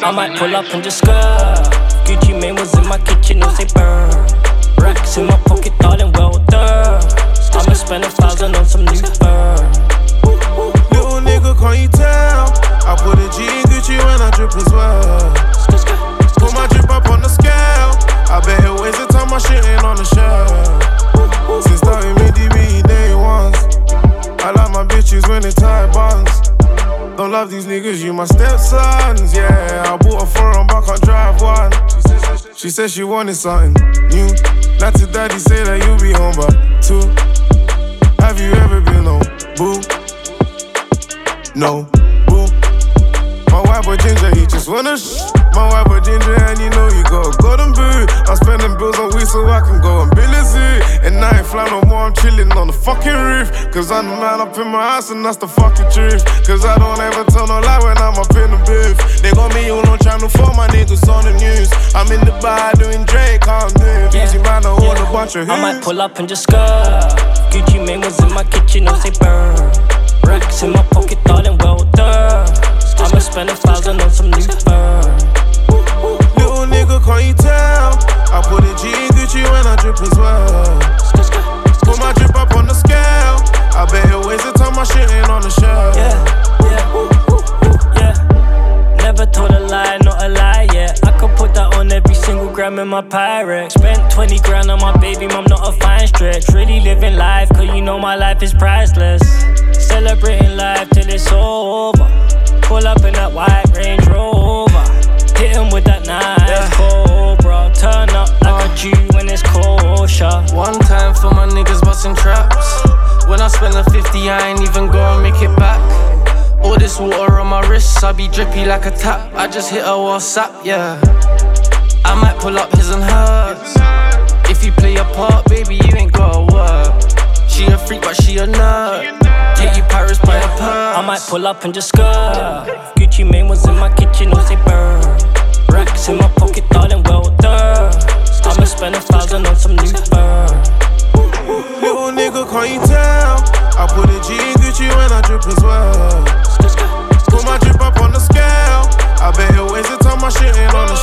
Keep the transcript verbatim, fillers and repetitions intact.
I might pull up and just skirt. Gucci Mane was in my kitchen, no say burn. Racks in my pocket, darling, well done. I'ma spend a thousand on some new fur. Little nigga, can't you tell? I put a G in Gucci when I drip as well. Put my drip up on the scale. I bet it weighs the time my shit ain't on the shelf. Since starting me D B day ones, I like my bitches when they tie buns. Don't love these niggas, you my stepsons, yeah. I bought a foreign, but I can't drive one. She said she wanted something new. Not to daddy say that you'll be home by two. Have you ever been on boo? No, boo. My white boy Ginger, he just wanna shh. My white boy Ginger, and you know you got a golden boot. I'm spending bills on weed so I can go and bill a zoo. And I ain't fly no more, I'm chilling on the fucking roof. Cause I'm the man up in my house and that's the fucking truth. Cause I don't ever tell no lie when I'm up in the booth. They got me all on channel four, my niggas on the news. I'm in the bar doing Drake, I'm doing Easy man, I hold a bunch of hits. I might pull up and just skirt. Gucci Mane was in my kitchen, no say burn. Racks in my pocket, darling, well done. I'ma spend a thousand on some new fur. Little nigga, can't you tell? I put a G in Gucci when I drip as well. Put my drip up on the scale. I bet it weighs the time my shit ain't on the shelf. Yeah, yeah, yeah. Never told a lie, not a lie, yeah. I could put that on every single gram in my Pyrex. Spent twenty grand on my baby mom, not a fine stretch. Really living life, cause you know my life is priceless. Celebrating life till it's over. Pull up in that white Range Rover. Hit him with that nice yeah. Cobra. Turn up like uh. a Jew when it's kosher. One time for my niggas busting traps. When I spend a fifty, I ain't even gonna make it back. All this water on my wrists, I be drippy like a tap. I just hit a WhatsApp, yeah. I might pull up his and hers. If you play your part, baby, you ain't gotta work. She a freak, but she a nerd. Get you Paris by the purse. I might pull up and just skirt. Gucci Mane was in my kitchen, no say burn. Racks in my pocket, darling, well done. I'ma spend a thousand on some new fur. Little nigga, can't you tell? I put a G in Gucci when I drip as well. Put my drip up on the scale. I bet it weighs the time my shit ain't on the